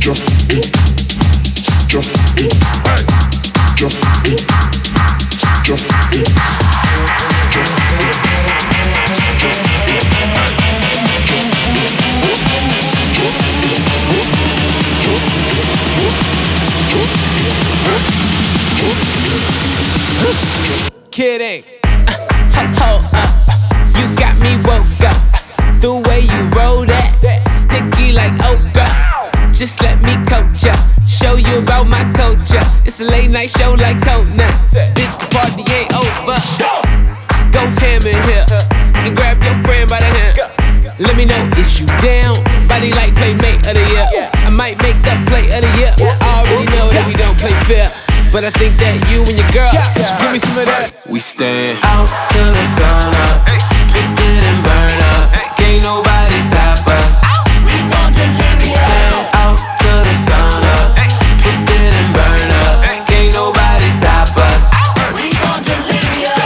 Kidding. Hold up. You got me woke up. The way you roll that, sticky like okra. Just let me coach ya, show you about my culture. It's a late night show like Conan. Bitch, the party ain't over. Go ham in here and grab your friend by the hand. Let me know, is you down? Body like playmate of the year. I might make that play of the year. I already know that we don't play fair, but I think that you and your girl should give me some of that. We stand out till the sun up, twisted and burn up. Can't nobody stop us. We gon' deliver ya. Stand out till the sun up, twisted and burn up. Can't nobody stop us. We gon' deliver ya.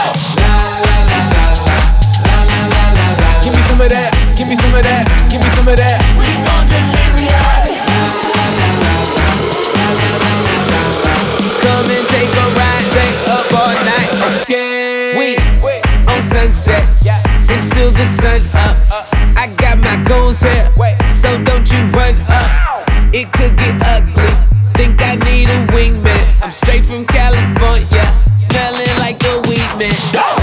Give me some of that. Give me some of that. Give me some of that. We gon' deliver ya. Come and take a ride, stay up all night, okay? We on sunset until the sun up. I got my goons here, so don't you run up. It could get ugly. Think I need a wingman. I'm straight from California, smelling like a weed man.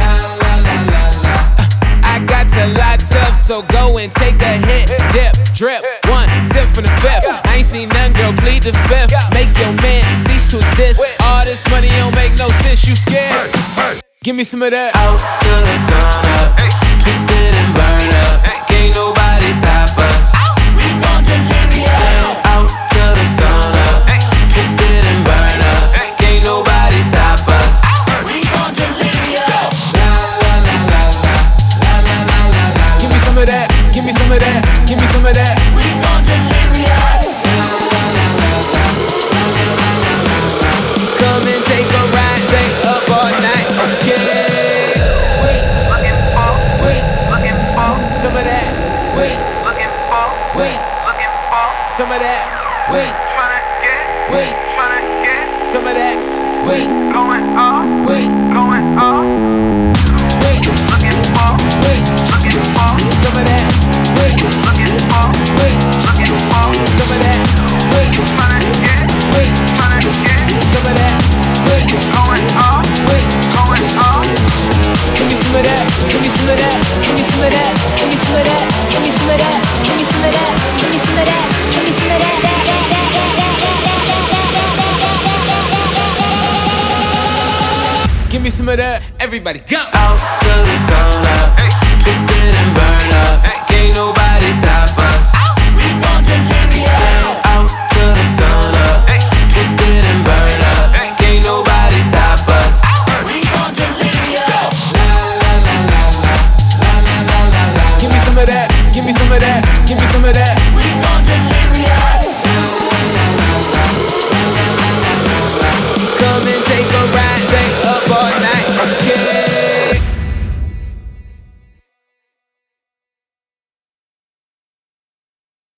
I got to lot up, so go and take a hit, dip, drip, one sip from the fifth. I ain't seen none, girl, plead the fifth. Make your man cease to exist. All this money don't make no sense, you scared? Give me some of that. Out till the sun up, twisted and burn up. Can't nobody stop us. We gon' deliver ya. Stand out till the sun up, twisted and burn up. Can't nobody stop us. We gon' deliver ya. Give me some of that. Give me some of that. Give me some of that. We gon' deliver ya. Come and take a ride, stay up all night, okay? Wait, some of that. Wait, some of that. Wait, some of that. Wait, wait, wait, some of that. Wait, wait, some of that. Wait, wait, some of that. Wait, give me some of that. Give me some of that. Give me some of that. Give me some of that. Give me some of that. Give me some of that. Give me some of that. Give me some of that. Give me some of that. Everybody go. Out